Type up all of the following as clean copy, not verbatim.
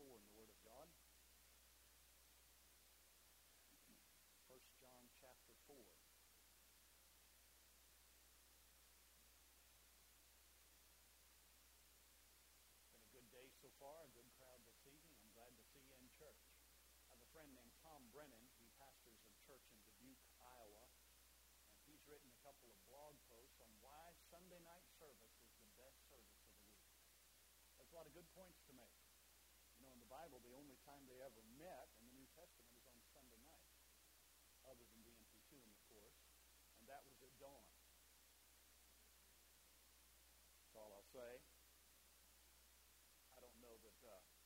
4 in the Word of God. 1 John chapter 4. Been a good day so far, a good crowd this evening. I'm glad to see you in church. I have a friend named Tom Brennan. He pastors a church in Dubuque, Iowa. And he's written a couple of blog posts on why Sunday night service is the best service of the week. There's a lot of good points to make. You know, in the Bible, the only time they ever met in the New Testament is on Sunday night, other than the empty tomb, of course, and that was at dawn. That's all I'll say. I don't know that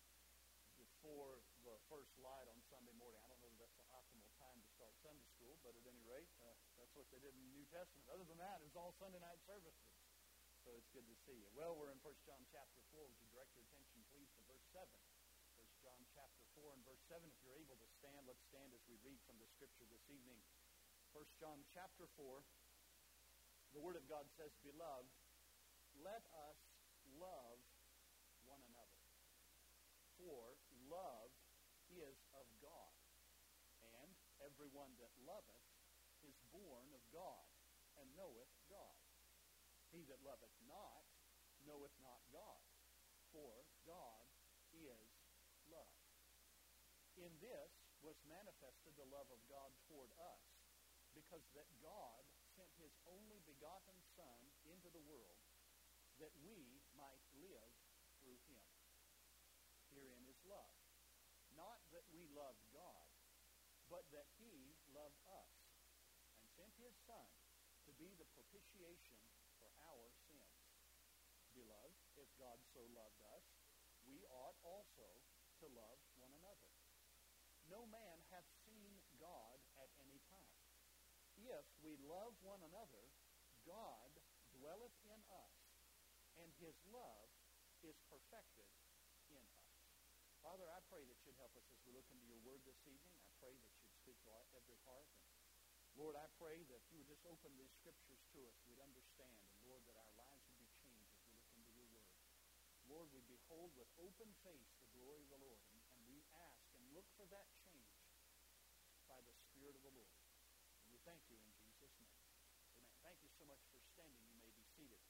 before the first light on Sunday morning, I don't know that that's the optimal time to start Sunday school, but at any rate, that's what they did in the New Testament. Other than that, it was all Sunday night services. So it's good to see you. Well, we're in 1 John chapter 4. Would you direct your attention, please, to verse 7. 1 John chapter 4 and verse 7. If you're able to stand, let's stand as we read from the Scripture this evening. 1 John chapter 4. The Word of God says, Beloved, let us love one another. For love is of God. And everyone that loveth is born of God, and knoweth God. He that loveth not knoweth not God, for God is love. In this was manifested the love of God toward us, because that God sent His only begotten Son into the world, that we might live through Him. Herein is love. Not that we loved God, but that He loved us, and sent His Son to be the propitiation for our sins. Beloved, if God so loved us, we ought also to love one another. No man hath seen God at any time. If we love one another, God dwelleth in us, and His love is perfected in us. Father, I pray that you'd help us as we look into your word this evening. I pray that you'd speak to every heart. And Lord, I pray that you would just open these Scriptures to us. We'd understand. And Lord, that our lives would be changed as we look into your word. Lord, we behold with open face the glory of the Lord. And we ask and look for that change by the Spirit of the Lord. And we thank you in Jesus' name. Amen. Thank you so much for standing. You may be seated.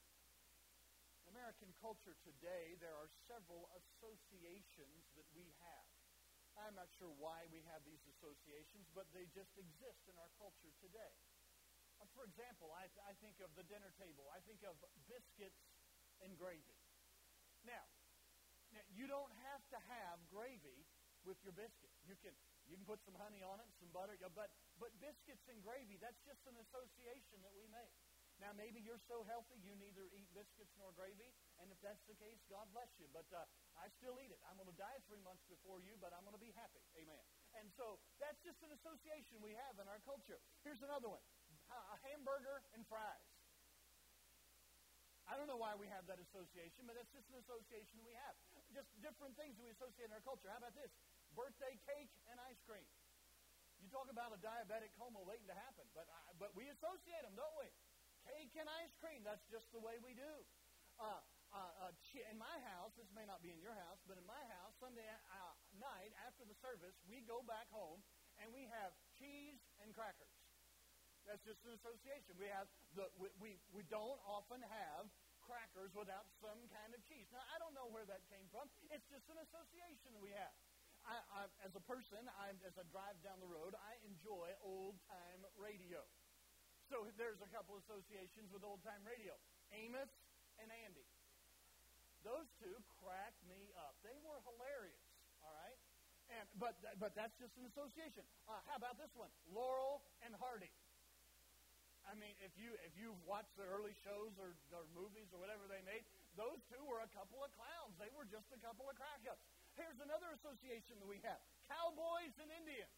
In American culture today, there are several associations that we have. I'm not sure why we have these associations, but they just exist in our culture today. For example, I think of the dinner table. I think of biscuits and gravy. Now, you don't have to have gravy with your biscuit. You can put some honey on it, some butter, but biscuits and gravy, that's just an association that we make. Now, maybe you're so healthy you neither eat biscuits nor gravy, and if that's the case, God bless you. But I still eat it. I'm going to die 3 months before you, but I'm going to be happy. Amen. And so that's just an association we have in our culture. Here's another one. A hamburger and fries. I don't know why we have that association, but that's just an association we have. Just different things that we associate in our culture. How about this? Birthday cake and ice cream. You talk about a diabetic coma waiting to happen, but we associate them, don't we? Cake and ice cream, that's just the way we do. In my house, this may not be in your house, but in my house, Sunday night after the service, we go back home and we have cheese and crackers. That's just an association. We don't often have crackers without some kind of cheese. Now, I don't know where that came from. It's just an association that we have. As a person, as I drive down the road, I enjoy old-time radio. So there's a couple associations with old-time radio. Amos and Andy. Those two cracked me up. They were hilarious, all right? But that's just an association. How about this one? Laurel and Hardy. I mean, if you've watched the early shows or movies or whatever they made, those two were a couple of clowns. They were just a couple of crack-ups. Here's another association that we have. Cowboys and Indians.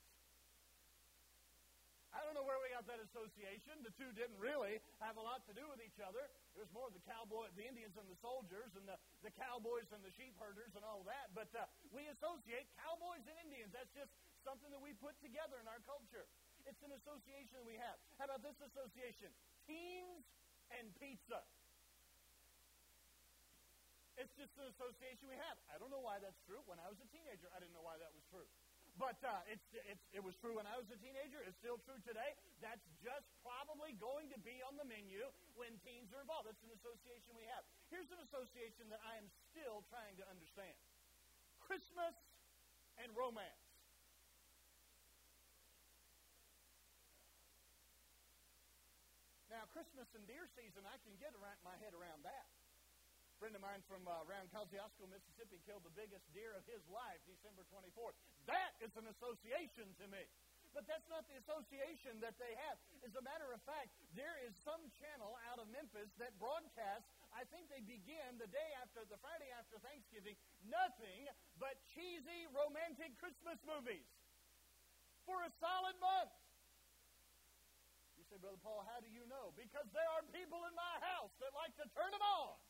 I don't know where we got that association. The two didn't really have a lot to do with each other. It was more the Indians and the soldiers, and the cowboys and the sheep herders and all that. But we associate cowboys and Indians. That's just something that we put together in our culture. It's an association that we have. How about this association? Teens and pizza. It's just an association we have. I don't know why that's true. When I was a teenager, I didn't know why that was true. But it was true when I was a teenager. It's still true today. That's just probably going to be on the menu when teens are involved. It's an association we have. Here's an association that I am still trying to understand. Christmas and romance. Now, Christmas and deer season, I can get my head around that. A friend of mine from around Kosciuszko, Mississippi, killed the biggest deer of his life, December 24th. That is an association to me. But that's not the association that they have. As a matter of fact, there is some channel out of Memphis that broadcasts, I think they begin the Friday after Thanksgiving, nothing but cheesy, romantic Christmas movies for a solid month. You say, Brother Paul, how do you know? Because there are people in my house that like to turn them on.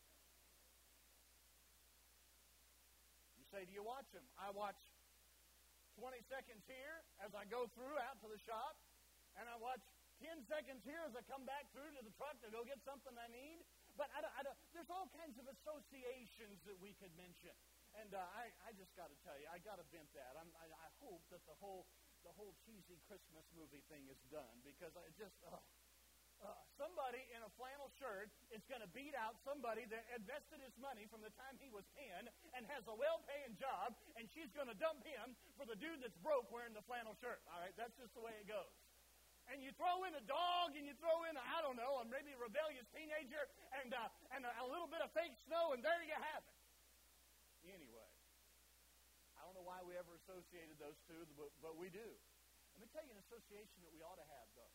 You say, do you watch them? I watch 20 seconds here as I go through out to the shop, and I watch 10 seconds here as I come back through to the truck to go get something I need. But there's all kinds of associations that we could mention. And I just got to tell you, I got to vent that. I hope that the whole cheesy Christmas movie thing is done, because somebody in a flannel shirt is going to beat out somebody that invested his money from the time he was 10 and has a well-paying job, and she's going to dump him for the dude that's broke wearing the flannel shirt. All right, that's just the way it goes. And you throw in a dog, and you throw in, a maybe a rebellious teenager, and a little bit of fake snow, and there you have it. Anyway, I don't know why we ever associated those two, but we do. Let me tell you an association that we ought to have, though.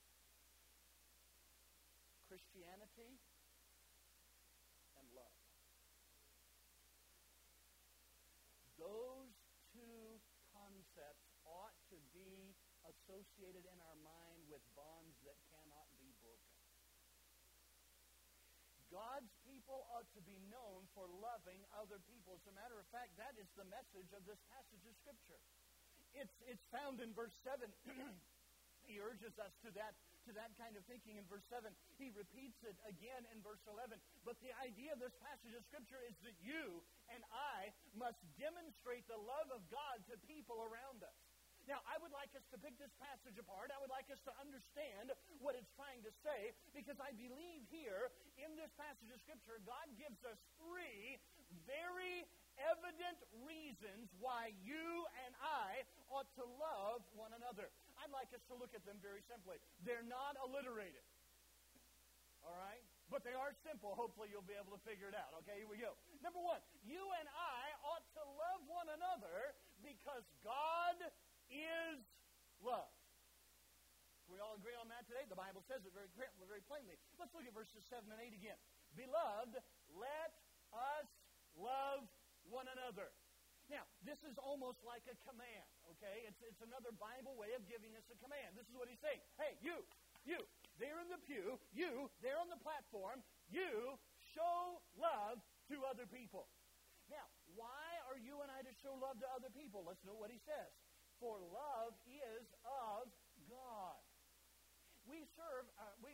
Christianity and love. Those two concepts ought to be associated in our mind with bonds that cannot be broken. God's people ought to be known for loving other people. As a matter of fact, that is the message of this passage of Scripture. It's found in verse 7. He urges us to that kind of thinking in verse 7. He repeats it again in verse 11. But the idea of this passage of Scripture is that you and I must demonstrate the love of God to people around us. Now, I would like us to pick this passage apart. I would like us to understand what it's trying to say, because I believe here in this passage of Scripture, God gives us three very evident reasons why you and I ought to love one another. I'd like us to look at them very simply. They're not alliterated. All right? But they are simple. Hopefully you'll be able to figure it out. Okay, here we go. Number one, you and I ought to love one another because God is love. Can we all agree on that today? The Bible says it very plainly. Let's look at verses 7 and 8 again. Beloved, let us love one another. Now, this is almost like a command, okay? It's another Bible way of giving us a command. This is what he's saying. Hey, you, there in the pew, you, there on the platform, you show love to other people. Now, why are you and I to show love to other people? Let's know what he says. For love is of God. We serve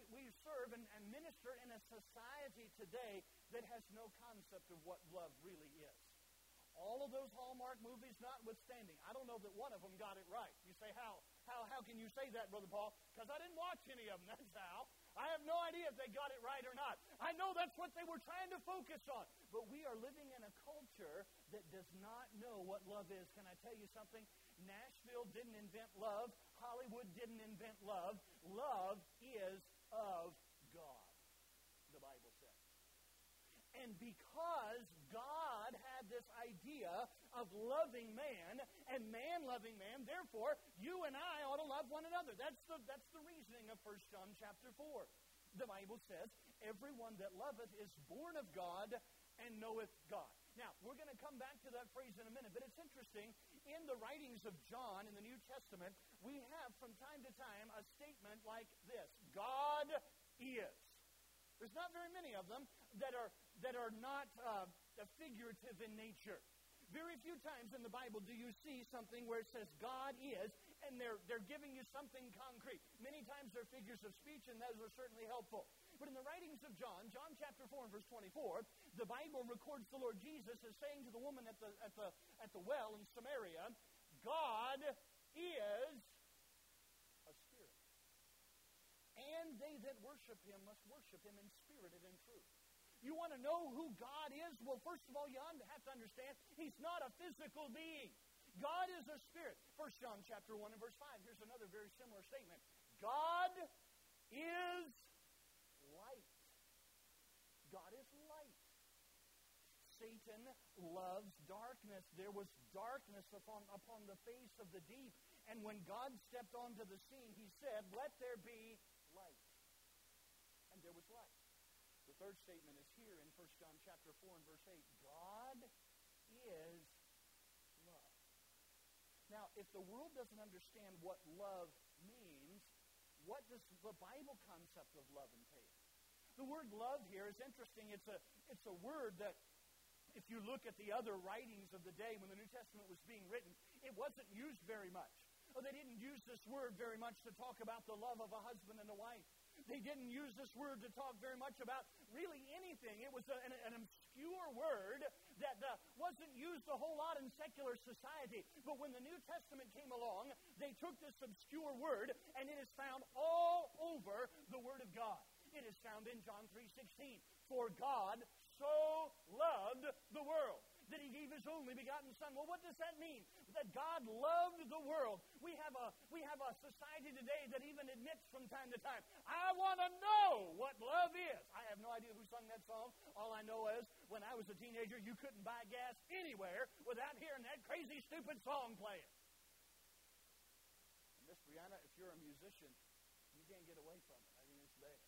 and minister in a society today that has no concept of what love really is. All of those Hallmark movies notwithstanding, I don't know that one of them got it right. You say, how can you say that, Brother Paul? Because I didn't watch any of them, that's how. I have no idea if they got it right or not. I know that's what they were trying to focus on. But we are living in a culture that does not know what love is. Can I tell you something? Nashville didn't invent love. Hollywood didn't invent love. Love is of God, the Bible says. And because God had this idea of loving man and man loving man, therefore, you and I ought to love one another. That's the reasoning of 1 John chapter 4. The Bible says, everyone that loveth is born of God and knoweth God. Now, we're going to come back to that phrase in a minute, but it's interesting. In the writings of John in the New Testament, we have from time to time a statement like this: God is. There's not very many of them that are not figurative in nature. Very few times in the Bible do you see something where it says God is, and they're giving you something concrete. Many times they're figures of speech, and those are certainly helpful. But in the writings of John, John chapter 4 and verse 24, the Bible records the Lord Jesus as saying to the woman at the well in Samaria, God is a spirit. And they that worship Him must worship Him in spirit and in truth. You want to know who God is? Well, first of all, you have to understand He's not a physical being. God is a spirit. 1 John chapter 1 and verse 5. Here's another very similar statement. God is light. God is light. Satan loves darkness. There was darkness upon the face of the deep. And when God stepped onto the scene, He said, let there be light. And there was light. The third statement is here in 1 John chapter 4 and verse 8. God is love. Now, if the world doesn't understand what love means, what does the Bible concept of love entail? The word love here is interesting. It's a word that, if you look at the other writings of the day when the New Testament was being written, it wasn't used very much. They didn't use this word very much to talk about the love of a husband and a wife. They didn't use this word to talk very much about really anything. It was an obscure word that wasn't used a whole lot in secular society. But when the New Testament came along, they took this obscure word, and it is found all over the Word of God. It is found in John 3:16. For God so loved the world that He gave His only begotten Son. Well, what does that mean? That God loved the world. We have a society today that even admits from time to time, I want to know what love is. I have no idea who sung that song. All I know is, when I was a teenager, you couldn't buy gas anywhere without hearing that crazy, stupid song playing. And Miss Brianna, if you're a musician, you can't get away from it. I mean, it's there.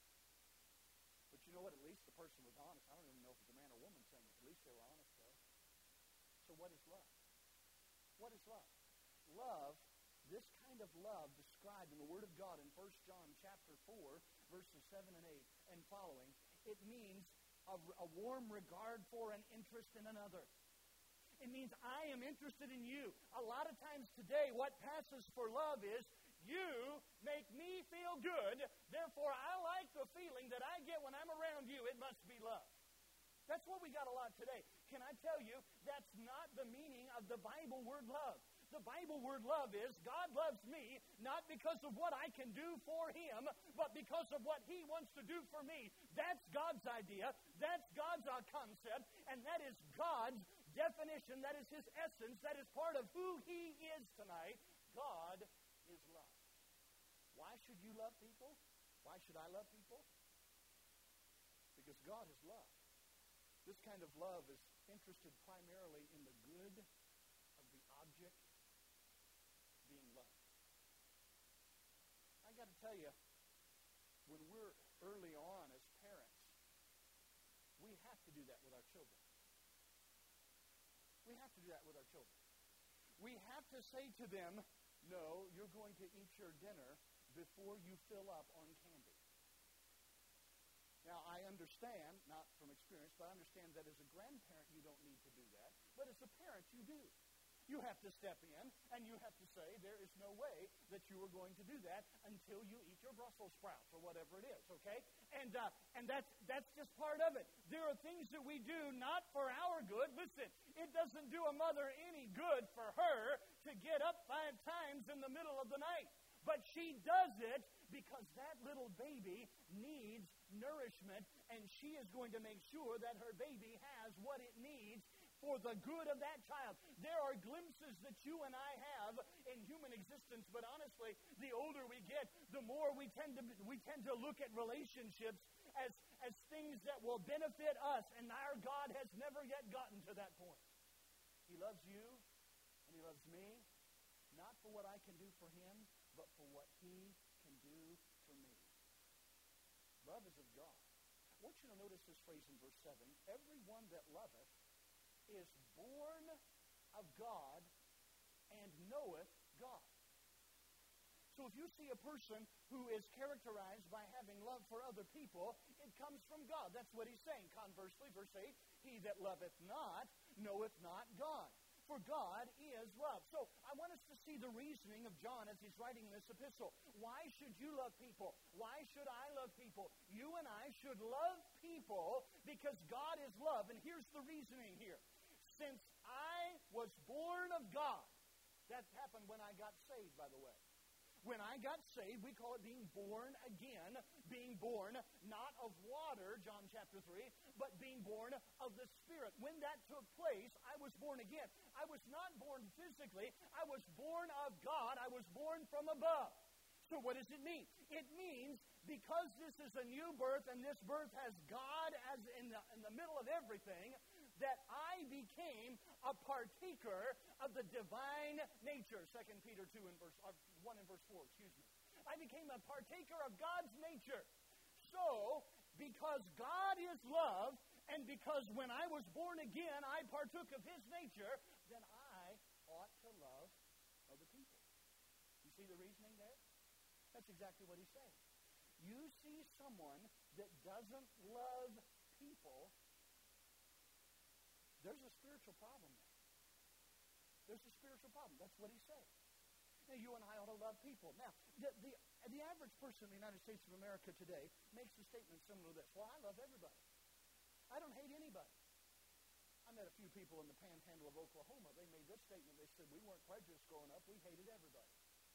But you know what? At least the person was honest. I don't even know if it's a man or woman singing. At least they were honest, though. So what is love? What is love? Love, this kind of love described in the Word of God in 1 John chapter 4, verses 7 and 8 and following, it means a warm regard for and interest in another. It means I am interested in you. A lot of times today, what passes for love is, you make me feel good, therefore I like the feeling that I get when I'm around you. It must be love. That's what we got a lot today. Can I tell you, that's not the meaning of the Bible word love. The Bible word love is, God loves me, not because of what I can do for Him, but because of what He wants to do for me. That's God's idea. That's God's concept. And that is God's definition. That is His essence. That is part of who He is tonight. God is love. Why should you love people? Why should I love people? Because God is love. This kind of love is interested primarily in the good of the object being loved. I got to tell you, when we're early on as parents, we have to do that with our children. We have to do that with our children. We have to say to them, no, you're going to eat your dinner before you fill up on candy. Now, I understand, not from experience, but I understand that as a grandparent you don't need to do that. But as a parent, you do. You have to step in, and you have to say, there is no way that you are going to do that until you eat your Brussels sprouts or whatever it is, okay? And that's just part of it. There are things that we do not for our good. Listen, it doesn't do a mother any good for her to get up 5 times in the middle of the night. But she does it because that little baby needs nourishment, and she is going to make sure that her baby has what it needs for the good of that child. There are glimpses that you and I have in human existence, but honestly, the older we get, the more we tend to look at relationships as things that will benefit us, and our God has never yet gotten to that point. He loves you, and He loves me, not for what I can do for Him, but for what He can do for me. Love is of God. I want you to notice this phrase in verse 7. Everyone that loveth is born of God and knoweth God. So if you see a person who is characterized by having love for other people, it comes from God. That's what he's saying. Conversely, verse 8, he that loveth not knoweth not God, For God is love. So I want us to see the reasoning of John as he's writing this epistle. Why should you love people? Why should I love people? You and I should love people because God is love. And here's the reasoning here. Since I was born of God, that happened when I got saved, by the way. When I got saved, we call it being born again, being born not of water, John chapter 3, but being born of the Spirit. When that took place, I was born again. I was not born physically. I was born of God. I was born from above. So what does it mean? It means because this is a new birth and this birth has God as in the middle of everything, that I became a partaker of the divine nature. 2 Peter 1 and verse 4, I became a partaker of God's nature. So, because God is love, and because when I was born again, I partook of His nature, then I ought to love other people. You see the reasoning there? That's exactly what he's saying. You see someone that doesn't love people, there's a spiritual problem there. There's a spiritual problem. That's what he's saying. Now, you and I ought to love people. Now, the average person in the United States of America today makes a statement similar to this. Well, I love everybody. I don't hate anybody. I met a few people in the panhandle of Oklahoma. They made this statement. They said, we weren't prejudiced growing up. We hated everybody.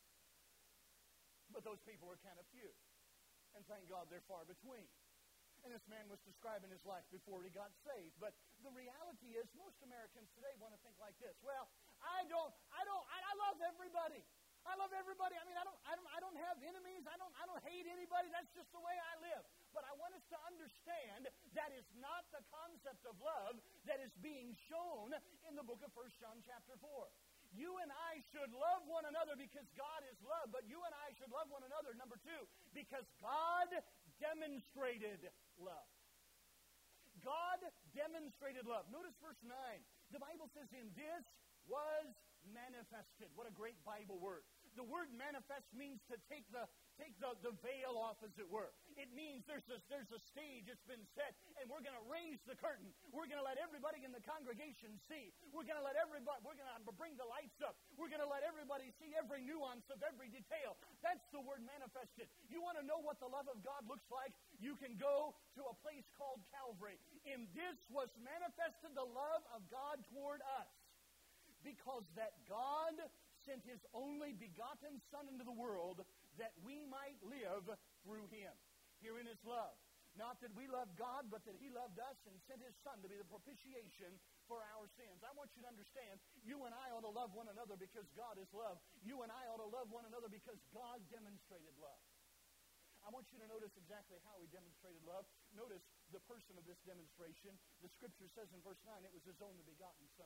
But those people were kind of few. And thank God they're far between. And this man was describing his life before he got saved. But the reality is most Americans today want to think like this. Well, I love everybody. I love everybody. I mean, I don't have enemies. I don't hate anybody. That's just the way I live. But I want us to understand that is not the concept of love that is being shown in the book of 1 John chapter 4. You and I should love one another because God is love, but you and I should love one another, number 2, because God demonstrated love. God demonstrated love. Notice verse 9. The Bible says, in this was manifested. What a great Bible word. The word manifest means to take the veil off, as it were. It means there's a stage that's been set, and we're going to raise the curtain. We're going to let everybody in the congregation see. We're going to bring the lights up. We're going to let everybody see every nuance of every detail. That's the word manifested. You want to know what the love of God looks like? You can go to a place called Calvary. In this was manifested the love of God toward us, because that God sent His only begotten Son into the world that we might live through Him. Herein is love. Not that we loved God, but that He loved us and sent His Son to be the propitiation for our sins. I want you to understand, you and I ought to love one another because God is love. You and I ought to love one another because God demonstrated love. I want you to notice exactly how He demonstrated love. Notice the person of this demonstration. The Scripture says in verse 9, it was His only begotten Son.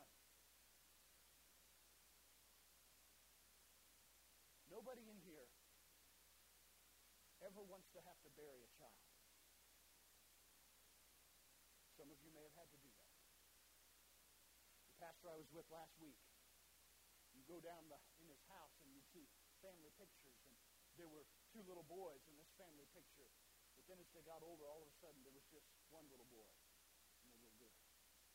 Nobody in here ever wants to have to bury a child. Some of you may have had to do that. The pastor I was with last week, you go down in his house and you see family pictures, and there were 2 little boys in this family picture. But then as they got older, all of a sudden there was just one little boy and a little girl.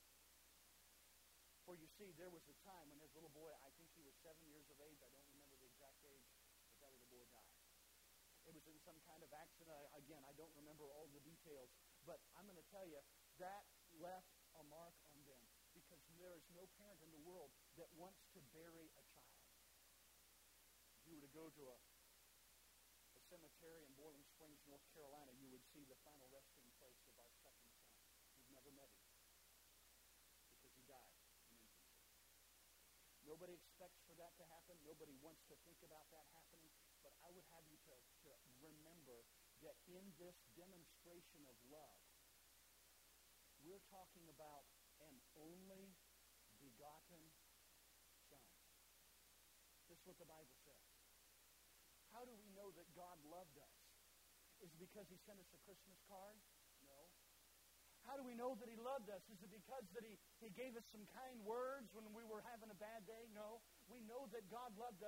For you see, there was a time when his little boy, I think he was 7 years of age, I don't remember the exact age, but that little boy died. It was in some kind of accident. Again, I don't remember all the details, but I'm going to tell you, that left a mark on them, because there is no parent in the world that wants to bury a child. If you were to go to a cemetery in Boiling Springs, North Carolina, you would see the final resting place of our second son. You've never met him because he died in infancy. Nobody expects for that to happen. Nobody wants to think about that happening. But I would have you to remember that in this demonstration of love, we're talking about an only begotten Son. This is what the Bible says. How do we know that God loved us? Is it because He sent us a Christmas card? No. How do we know that He loved us? Is it because that He gave us some kind words when we were having a bad day? No. We know that God loved us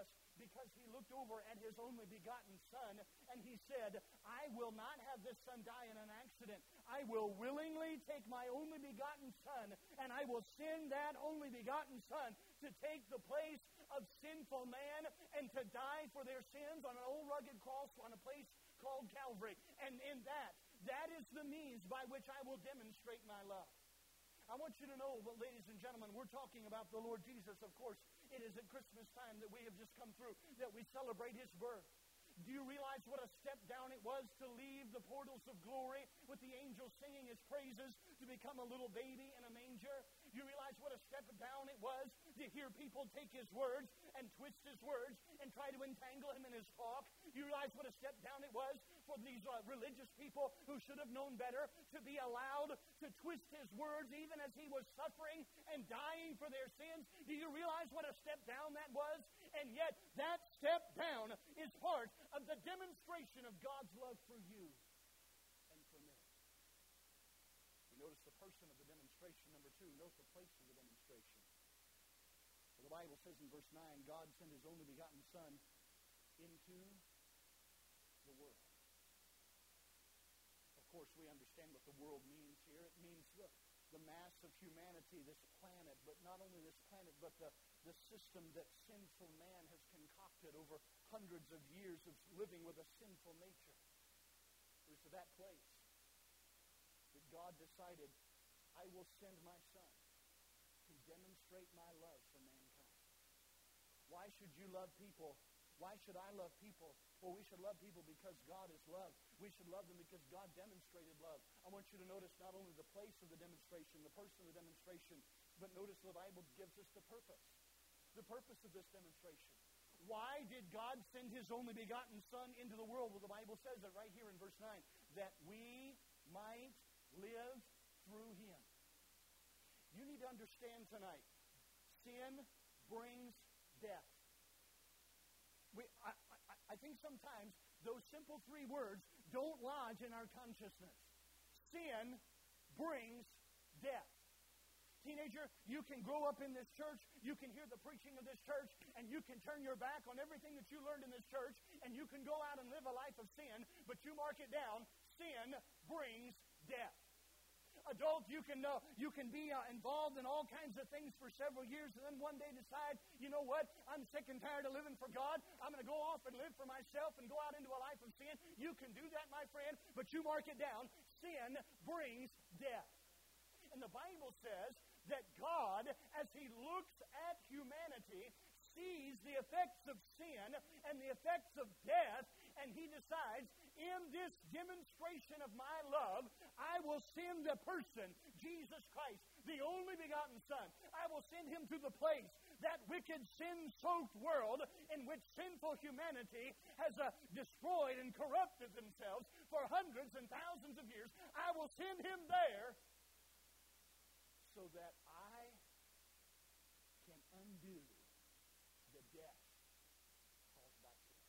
because he looked over at his only begotten Son and he said, I will not have this Son die in an accident. I will willingly take my only begotten Son and I will send that only begotten Son to take the place of sinful man and to die for their sins on an old rugged cross on a place called Calvary. And in that is the means by which I will demonstrate my love. I want you to know, ladies and gentlemen, we're talking about the Lord Jesus. Of course, it is at Christmas time that we have just come through, that we celebrate His birth. Do you realize what a step down it was to leave the portals of glory with the angels singing His praises to become a little baby in a manger? You realize what a step down it was to hear people take His words and twist His words and try to entangle Him in His talk? You realize what a step down it was for these religious people who should have known better to be allowed to twist His words even as He was suffering and dying for their sins? Do you realize what a step down that was? And yet that step down is part of the demonstration of God's love for you and for me. You notice the person of the demonstration. Number 2, note the place of the demonstration. Well, the Bible says in verse 9, God sent His only begotten Son into the world. Of course, we understand what the world means here. It means the mass of humanity, this planet, but not only this planet, but the system that sinful man has concocted over hundreds of years of living with a sinful nature. It was to that place that God decided, I will send my Son to demonstrate my love for mankind. Why should you love people? Why should I love people? Well, we should love people because God is love. We should love them because God demonstrated love. I want you to notice not only the place of the demonstration, the person of the demonstration, but notice the Bible gives us the purpose. The purpose of this demonstration. Why did God send His only begotten Son into the world? Well, the Bible says it right here in verse 9, that we might live through Him. You need to understand tonight, sin brings death. I think sometimes those simple 3 words don't lodge in our consciousness. Sin brings death. Teenager, you can grow up in this church, you can hear the preaching of this church, and you can turn your back on everything that you learned in this church, and you can go out and live a life of sin, but you mark it down, sin brings death. Adult, you can be involved in all kinds of things for several years and then one day decide, you know what, I'm sick and tired of living for God. I'm going to go off and live for myself and go out into a life of sin. You can do that, my friend, but you mark it down. Sin brings death. And the Bible says that God, as He looks at humanity, sees the effects of sin and the effects of death, and He decides, in this demonstration of my love, I will send a person, Jesus Christ, the only begotten Son. I will send Him to the place, that wicked, sin-soaked world in which sinful humanity has destroyed and corrupted themselves for hundreds and thousands of years. I will send Him there so that I can undo the death caused by sin.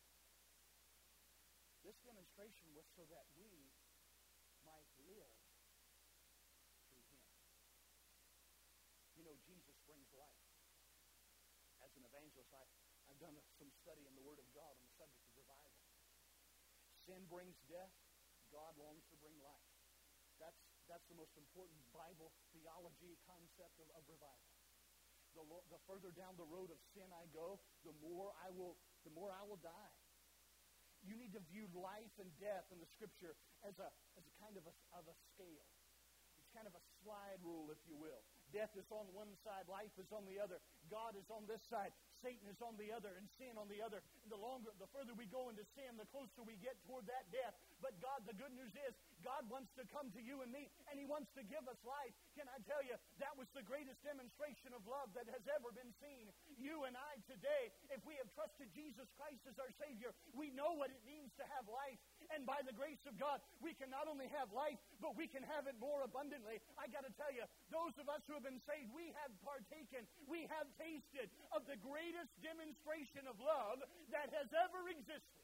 This demonstration was so that we might live through Him. You know, Jesus brings life. As an evangelist, I've done some study in the Word of God on the subject of revival. Sin brings death. God longs to bring life. That's the most important Bible theology concept of revival. The further down the road of sin I go, the more I will die. You need to view life and death in the Scripture as a kind of a scale. It's kind of a slide rule, if you will. Death is on one side, life is on the other. God is on this side, Satan is on the other, and sin on the other. And the further we go into sin, the closer we get toward that death. But God, the good news is, God wants to come to you and me, and He wants to give us life. Can I tell you, that was the greatest demonstration of love that has ever been seen. You and I today, if we have trusted Jesus Christ as our Savior, we know what it means to have life. And by the grace of God, we can not only have life, but we can have it more abundantly. I got to tell you, those of us who have been saved, we have partaken, we have tasted of the greatest demonstration of love that has ever existed.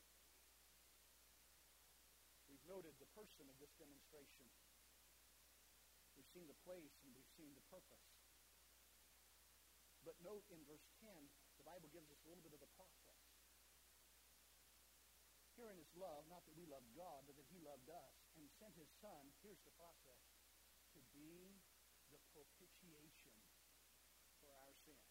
We've noted the person of this demonstration. We've seen the place and we've seen the purpose. But note in verse 10, the Bible gives us a little bit of the process. love, not that we loved God, but that He loved us, and sent His Son, here's the process, to be the propitiation for our sins.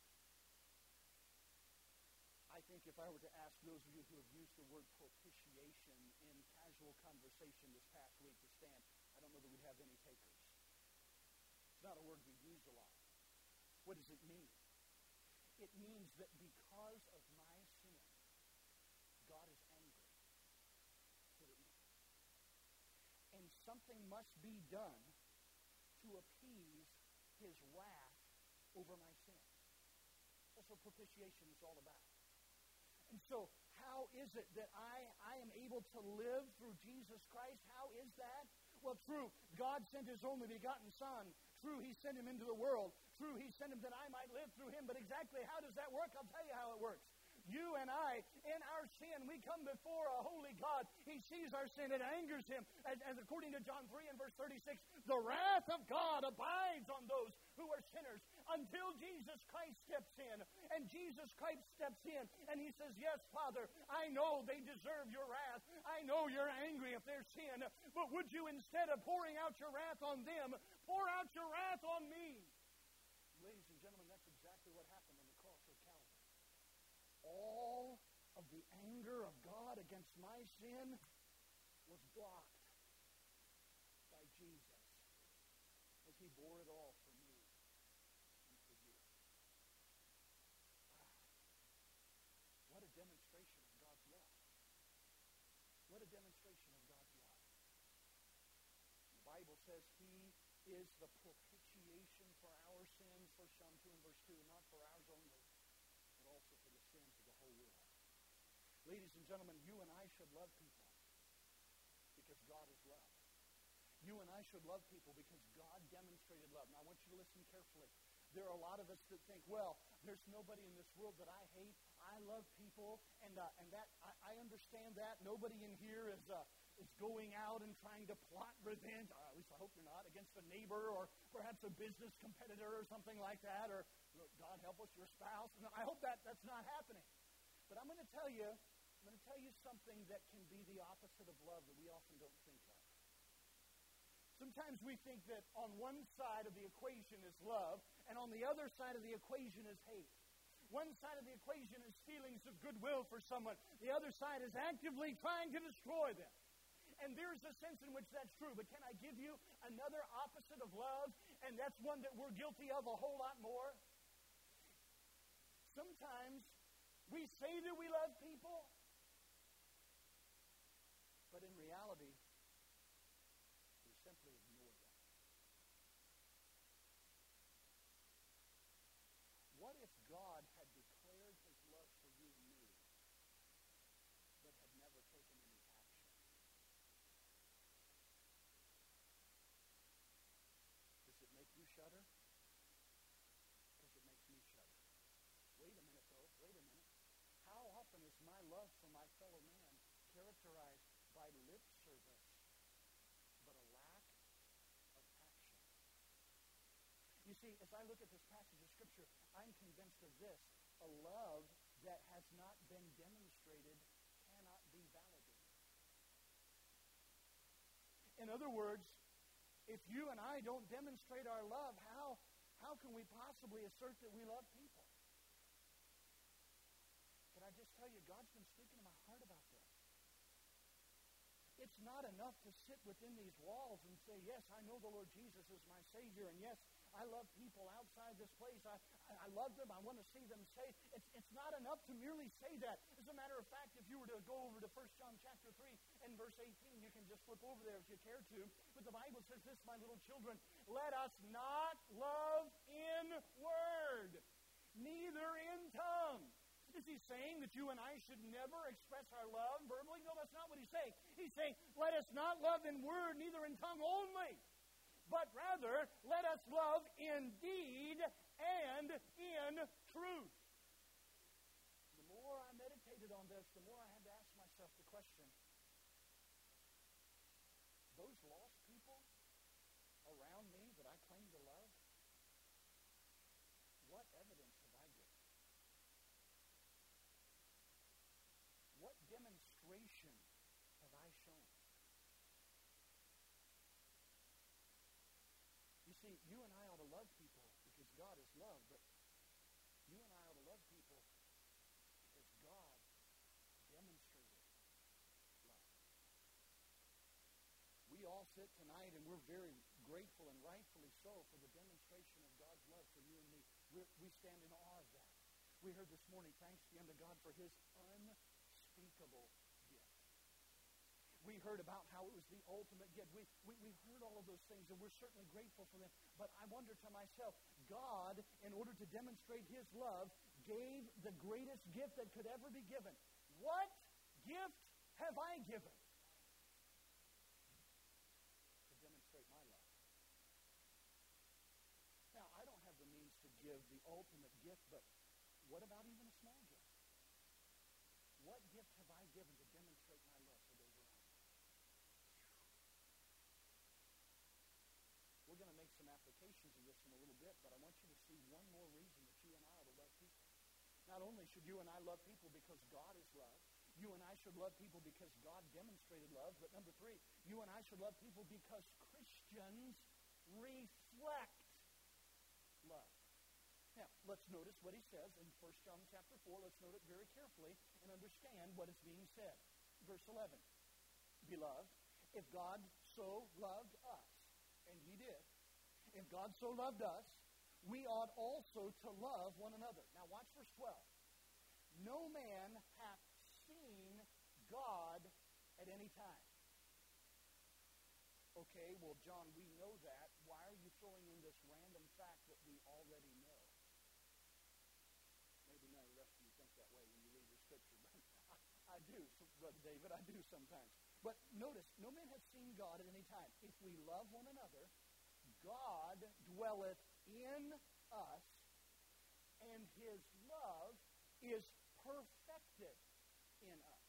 I think if I were to ask those of you who have used the word propitiation in casual conversation this past week to stand, I don't know that we'd have any takers. It's not a word we use a lot. What does it mean? It means that because of my sin, God is angry. That's what it means. And something must be done to appease His wrath over my sin. That's what propitiation is all about. And so, how is it that I am able to live through Jesus Christ? How is that? Well, true, God sent His only begotten Son. True, He sent Him into the world. True, He sent Him that I might live through Him. But exactly how does that work? I'll tell you how it works. You and I, in our sin, we come before a holy God. He sees our sin. It angers Him. As according to John 3 and verse 36, the wrath of God abides on those who are sinners until Jesus Christ steps in. And Jesus Christ steps in and He says, yes, Father, I know they deserve your wrath. I know you're angry if they're sin. But would you, instead of pouring out your wrath on them, pour out your wrath on me? Ladies and gentlemen, that's exactly what happened on the cross of Calvary. All of the anger of God against my sin was blocked by Jesus as He bore it all for me and for you. Wow. What a demonstration of God's love. What a demonstration of God's love. The Bible says He is the propitiation for our sins, 1 John 2 and verse 2, not for ours only, but also for the sins of the whole world. Ladies and gentlemen, you and I should love people because God is love. You and I should love people because God demonstrated love. Now, I want you to listen carefully. There are a lot of us that think, well, there's nobody in this world that I hate. I love people, and that I understand that. Nobody in here is going out and trying to plot revenge, or at least I hope you're not, against a neighbor or perhaps a business competitor or something like that, or God help us, your spouse. No, I hope that's not happening. But I'm going to tell you something that can be the opposite of love that we often don't think of. Sometimes we think that on one side of the equation is love, and on the other side of the equation is hate. One side of the equation is feelings of goodwill for someone. The other side is actively trying to destroy them. And there's a sense in which that's true. But can I give you another opposite of love? And that's one that we're guilty of a whole lot more. Sometimes we say that we love people, but in reality, we simply ignore them. What if God had declared His love for you and me, but had never taken any action? Does it make you shudder? Because it makes me shudder. Wait a minute, though. Wait a minute. How often is my love for my fellow man characterized by lip service, but a lack of action? You see, as I look at this passage of Scripture, I'm convinced of this. A love that has not been demonstrated cannot be validated. In other words, if you and I don't demonstrate our love, how can we possibly assert that we love people? Can I just tell you, God's been speaking to my heart about this. It's not enough to sit within these walls and say, yes, I know the Lord Jesus is my Savior, and yes, I love people outside this place. I love them. I want to see them saved. It's not enough to merely say that. As a matter of fact, if you were to go over to 1 John chapter 3 and verse 18, you can just flip over there if you care to. But the Bible says this, my little children, let us not love in word, neither in tongue. Is He saying that you and I should never express our love verbally? No, that's not what He's saying. He's saying, let us not love in word, neither in tongue only, but rather, let us love in deed and in truth. The more I meditated on this, the more I had to ask myself the question, those lost people around me that I claim to love, what evidence have I given? What demonstration very grateful and rightfully so for the demonstration of God's love for you and me. We stand in awe of that. We heard this morning, thanks be unto God for His unspeakable gift. We heard about how it was the ultimate gift. We heard all of those things, and we're certainly grateful for them. But I wonder to myself, God, in order to demonstrate His love, gave the greatest gift that could ever be given. What gift have I given? To demonstrate my love. Now, I don't have the means to give the ultimate gift, but what about even a small gift? What gift have I given to demonstrate my love for those around me? We're going to make some applications of this in a little bit, but I want you to see one more reason that you and I ought to love people. Not only should you and I love people because God is love, you and I should love people because God demonstrated love, but number three, you and I should love people because Christians reflect love. Now, let's notice what he says in 1 John chapter 4. Let's note it very carefully and understand what is being said. Verse 11. Beloved, if God so loved us, and He did, if God so loved us, we ought also to love one another. Now watch verse 12. No man hath seen God at any time. Okay, well, John, we know that. Why are you throwing in this random fact that we already know? Maybe none of the rest of you think that way when you read the Scripture, but I do, Brother David, I do sometimes. But notice, no man hath seen God at any time. If we love one another, God dwelleth in us, and His love is perfected in us.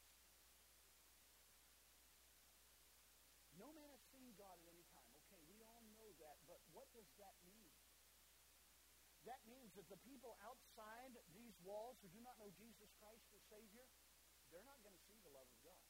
No man has seen God at any time. Okay, we all know that, but what does that mean? That means that the people outside these walls who do not know Jesus Christ as Savior, they're not going to see the love of God.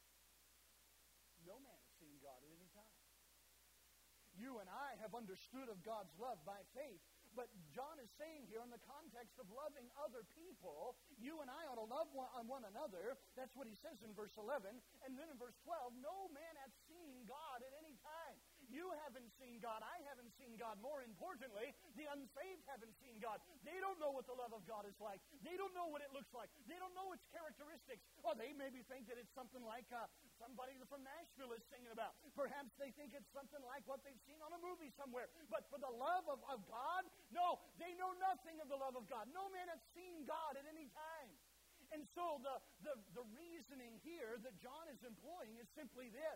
No man has seen God at any time. You and I have understood of God's love by faith, but John is saying here in the context of loving other people, you and I ought to love one another. That's what he says in verse 11. And then in verse 12, no man hath seen God at any time. You haven't seen God. I haven't seen God. More importantly, the unsaved haven't seen God. They don't know what the love of God is like. They don't know what it looks like. They don't know its characteristics. Or they maybe think that it's something like somebody from Nashville is singing about. Perhaps they think it's something like what they've seen on a movie somewhere. But for the love of God, no, they know nothing of the love of God. No man hath seen God at any time. And so the reasoning here that John is employing is simply this.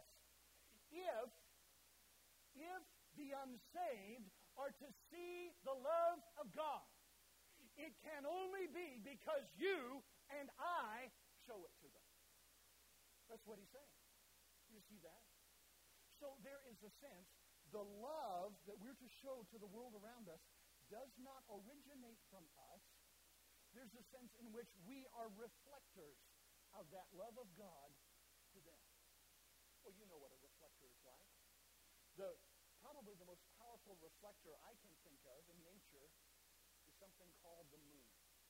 If the unsaved are to see the love of God, it can only be because you and I show it to them. That's what he's saying. You see that? So there is a sense, the love that we're to show to the world around us does not originate from us. There's a sense in which we are reflectors of that love of God to them. Well, you know what a reflector is like. Probably the most powerful reflector I can think of in nature is something called the moon.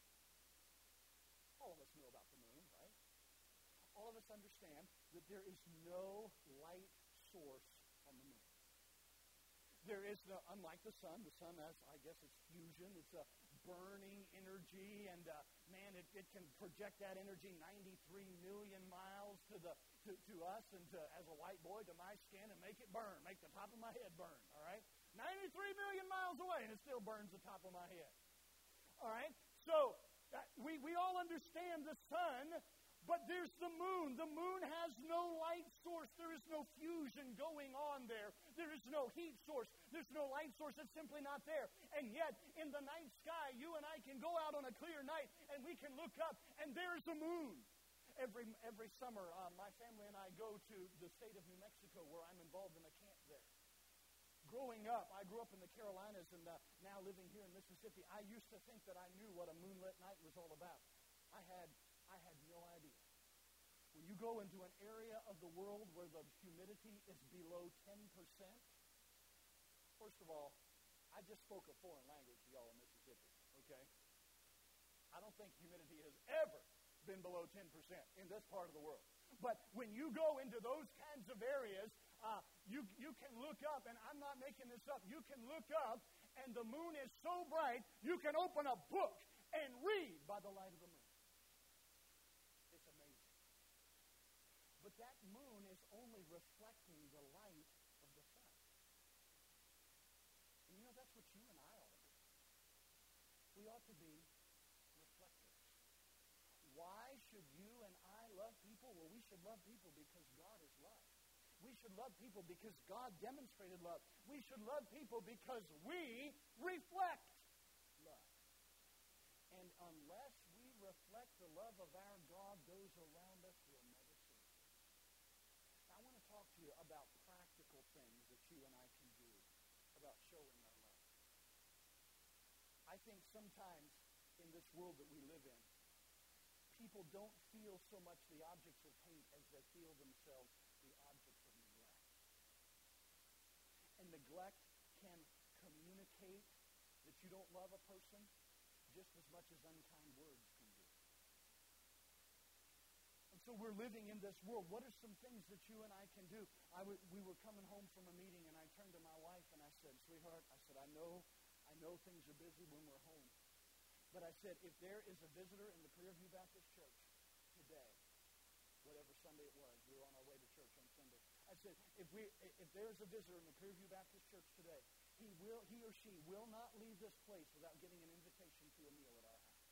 All of us know about the moon, right? All of us understand that there is no light source on the moon. There is unlike the sun has, I guess, it's fusion. It's a burning energy, and it can project that energy 93 million miles to us and as a white boy to my skin and make it burn, make the top of my head burn. All right, 93 million miles away, and it still burns the top of my head. All right, so we all understand the sun. But there's the moon. The moon has no light source. There is no fusion going on there. There is no heat source. There's no light source. It's simply not there. And yet, in the night sky, you and I can go out on a clear night and we can look up and there's a moon. Every summer, my family and I go to the state of New Mexico where I'm involved in a camp there. Growing up, I grew up in the Carolinas and now living here in Mississippi, I used to think that I knew what a moonlit night was all about. I had no idea. When you go into an area of the world where the humidity is below 10%, first of all, I just spoke a foreign language to y'all in Mississippi, okay? I don't think humidity has ever been below 10% in this part of the world. But when you go into those kinds of areas, You can look up, and I'm not making this up. You can look up, and the moon is so bright, you can open a book and read by the light of the moon. It's amazing. But that moon is only reflecting the light of the sun. And you know, that's what you and I ought to be. We ought to be reflectors. Why should you and I love people? Well, we should love people because God is love. We should love people because God demonstrated love. We should love people because we reflect love. And unless we reflect the love of our God, those around us will never see it. Now, I want to talk to you about practical things that you and I can do about showing our love. I think sometimes in this world that we live in, people don't feel so much the objects of hate as they feel themselves the objects of neglect. And neglect can communicate that you don't love a person just as much as unkind words can do. And so we're living in this world. What are some things that you and I can do? We were coming home from a meeting, and I turned to my wife and I said, "Sweetheart," I said, I know things are busy when we're home. But I said, if there is a visitor in the Clearview Baptist Church today, whatever Sunday it was, we were on our way to church on Sunday. I said, if there is a visitor in the Clearview Baptist Church today, he or she will not leave this place without getting an invitation to a meal at our house.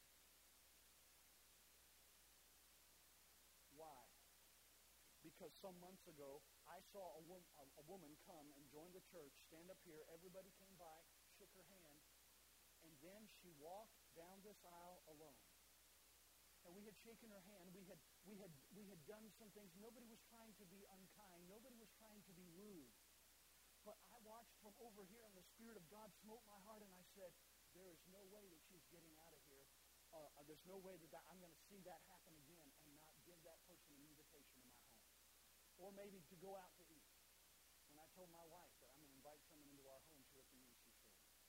Why? Because some months ago, I saw a woman come and join the church, stand up here, everybody came by, shook her hand, and then she walked down this aisle alone. And we had shaken her hand. We had done some things. Nobody was trying to be unkind. Nobody was trying to be rude. But I watched from over here, and the Spirit of God smote my heart, and I said, there is no way that she's getting out of here. There's no way that I'm going to see that happen again and not give that person an invitation to my home. Or maybe to go out to eat. When I told my wife that I'm going to invite someone into our home, she looked at me and she said,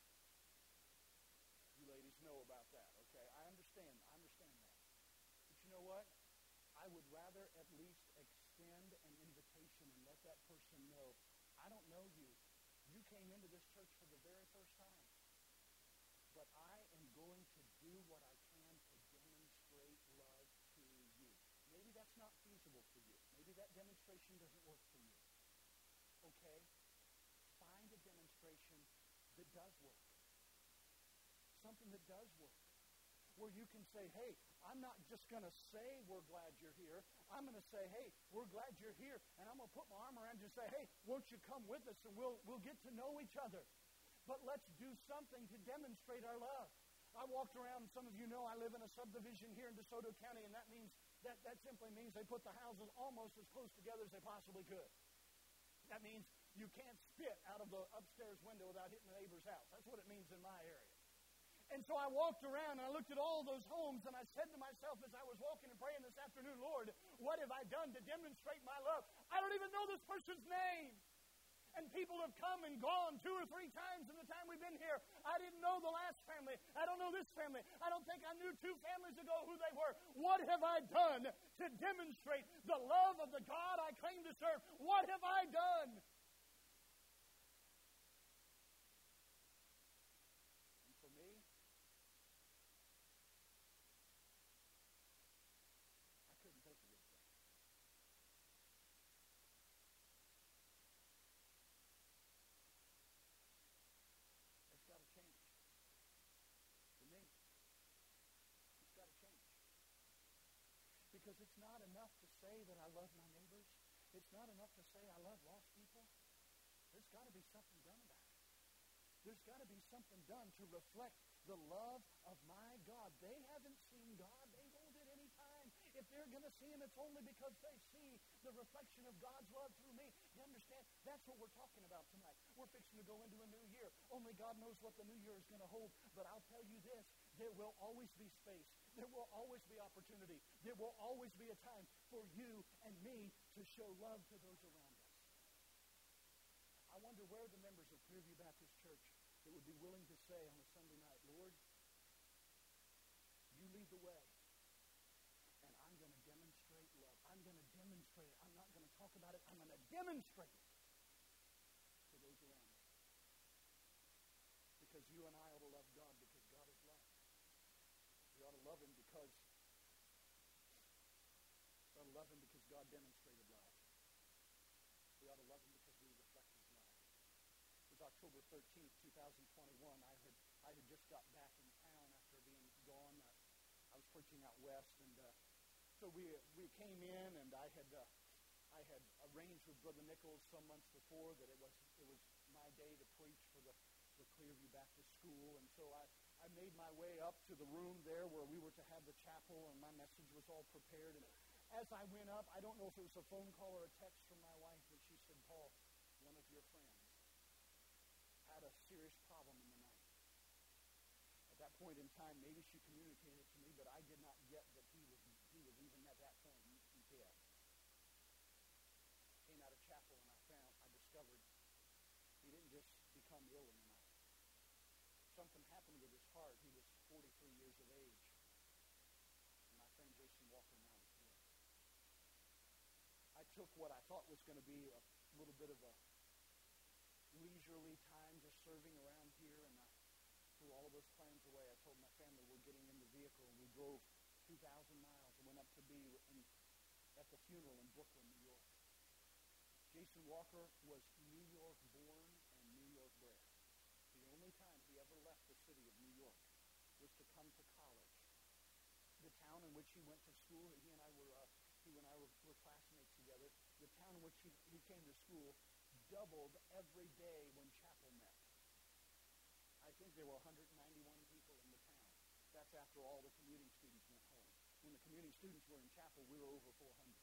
"You ladies know about that, okay? I understand that. But you know what? I would rather at least extend an invitation and let that person know, I don't know you. You came into this church for the very first time. But I am going to do what I can to demonstrate love to you." Maybe that's not feasible for you. Maybe that demonstration doesn't work for you. Okay? Find a demonstration that does work. Something that does work. Where you can say, hey, I'm not just going to say we're glad you're here. I'm going to say, hey, we're glad you're here. And I'm going to put my arm around you and say, hey, won't you come with us and we'll get to know each other. But let's do something to demonstrate our love. I walked around, and some of you know I live in a subdivision here in DeSoto County, and that means that simply means they put the houses almost as close together as they possibly could. That means you can't spit out of the upstairs window without hitting the neighbor's house. That's what it means in my area. And so I walked around and I looked at all those homes, and I said to myself as I was walking and praying this afternoon, Lord, what have I done to demonstrate my love? I don't even know this person's name. And people have come and gone 2 or 3 times in the time we've been here. I didn't know the last family. I don't know this family. I don't think I knew 2 families ago who they were. What have I done to demonstrate the love of the God I claim to serve? What have I done? And for me, I couldn't take a good thing. It's got to change. For me, it's got to change. Because it's not enough to say that I love my neighbors. It's not enough to say I love lost people. There's got to be something done about it. There's got to be something done to reflect the love of my God. They haven't seen God. They won't at any time. If they're going to see Him, it's only because they see the reflection of God's love through me. You understand? That's what we're talking about tonight. We're fixing to go into a new year. Only God knows what the new year is going to hold. But I'll tell you this, there will always be space. There will always be opportunity. There will always be a time for you and me to show love to those around us. I wonder where the members of Clearview Baptist Church that would be willing to say on a Sunday night, Lord, you lead the way, and I'm going to demonstrate love. I'm going to demonstrate it. I'm not going to talk about it. I'm going to demonstrate it. love Him because God demonstrated love. We ought to love Him because we reflect His love. It was October 13th, 2021. I had just got back in town after being gone. I was preaching out west, and so we came in, and I had arranged with Brother Nichols some months before that it was my day to preach for the Clearview Baptist School, and so I made my way up to the room there where we were to have the chapel, and my message was all prepared. And as I went up, I don't know if it was a phone call or a text from my wife, but she said, "Paul, one of your friends had a serious problem in the night." At that point in time, maybe she communicated it to me, but I did not get that he was even at that point dead. Came out of chapel, and I discovered he didn't just become ill in the night. Something happened with his heart. He was 43 years of age. And my friend Jason Walker now was dead. I took what I thought was going to be a little bit of a leisurely time just serving around here, and I threw all of those plans away. I told my family we're getting in the vehicle, and we drove 2,000 miles and went up to be at the funeral in Brooklyn, New York. Jason Walker was New York born and New York bred. The only time he ever left the city of New York was to come to college. The town in which he went to school, he and I were classmates together. The town in which he came to school doubled every day when chapel met. I think there were 191 people in the town. That's after all the commuting students went home. When the commuting students were in chapel, we were over 400.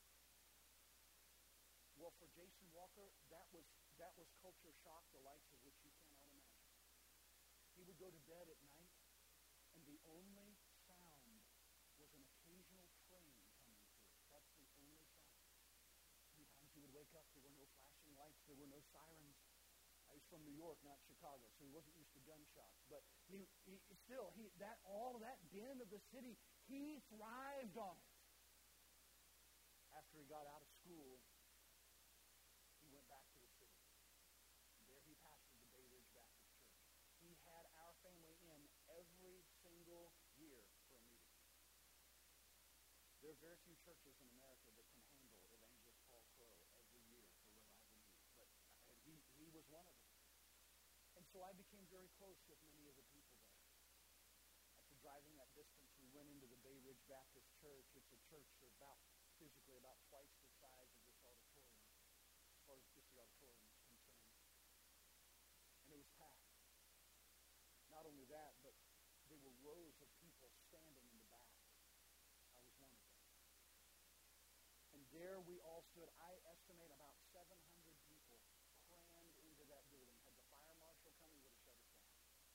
Well, for Jason Walker, that was culture shock, the likes of which you cannot imagine. He would go to bed at night, and the only sound was an occasional train coming through. That's the only sound. Sometimes he would wake up, there were no flashing lights, there were no sirens. He's from New York, not Chicago, so he wasn't used to gunshots. But all of that din of the city, he thrived on it. After he got out of school, he went back to the city. And there he pastored the Bay Ridge Baptist Church. He had our family in every single year for a meeting. There are very few churches in America that can handle Evangelist Paul Crow every year for revival meetings, but he was one of them. And so I became very close with many of the people there. After driving that distance, we went into the Bay Ridge Baptist Church. It's a church physically about twice the size of this auditorium, as far as just the auditorium is concerned. And it was packed. Not only that, but there were rows of people standing in the back. I was one of them. And there we all stood. I estimate about 700 people crammed into that building. Had the fire marshal come, he would have shut us down.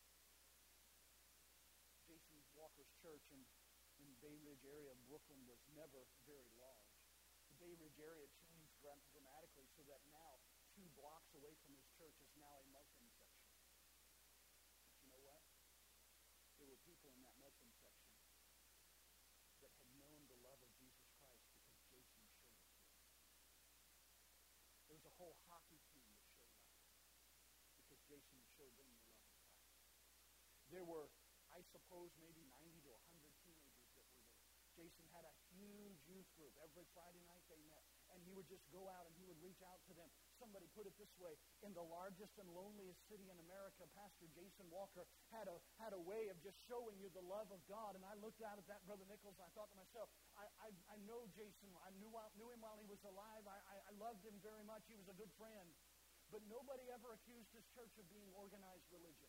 Jason Walker's church in Bay Ridge area of Brooklyn was never very large. The Bay Ridge area changed dramatically so that now 2 blocks away from his church is now a Muslim section. But you know what? There were people in that Muslim section that had known the love of Jesus Christ because Jason showed it to them. There was a whole hockey team that showed up because Jason showed them the love of Christ. There were, I suppose, maybe 90 to 100 teenagers that were there. Jason had a huge youth group. Every Friday night they met. And he would just go out and he would reach out to them. Somebody put it this way: in the largest and loneliest city in America, Pastor Jason Walker had a way of just showing you the love of God. And I looked out at that, Brother Nichols, and I thought to myself, I know Jason. I knew him while he was alive. I loved him very much. He was a good friend. But nobody ever accused his church of being organized religion.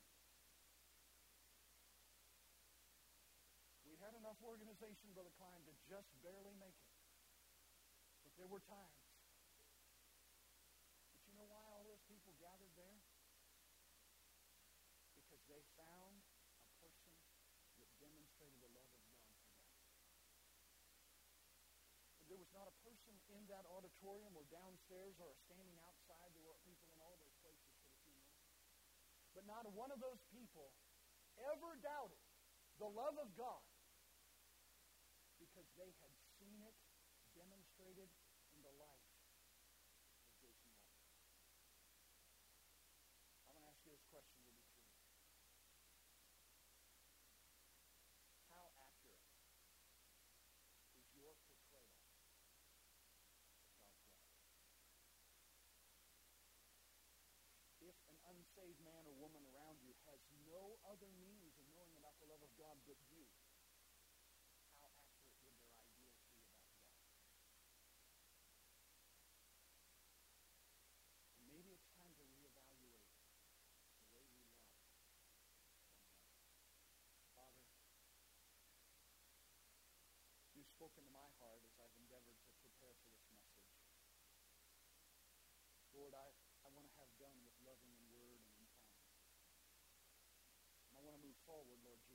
We had enough organization, Brother Klein, to just barely make it. But there were times. But you know why all those people gathered there? Because they found a person that demonstrated the love of God for them. And there was not a person in that auditorium or downstairs or standing outside. There were people in all those places for the funeral. But not one of those people ever doubted the love of God, because they had seen it demonstrated in the life of Jason Walker. I'm going to ask you this question, we'll be through. How accurate God but you, how accurate would their ideas be about God? And maybe it's time to reevaluate the way we love one another. Father, you've spoken to my heart as I've endeavored to prepare for this message. Lord, I want to have done with loving in word and in tongue. And I want to move forward, Lord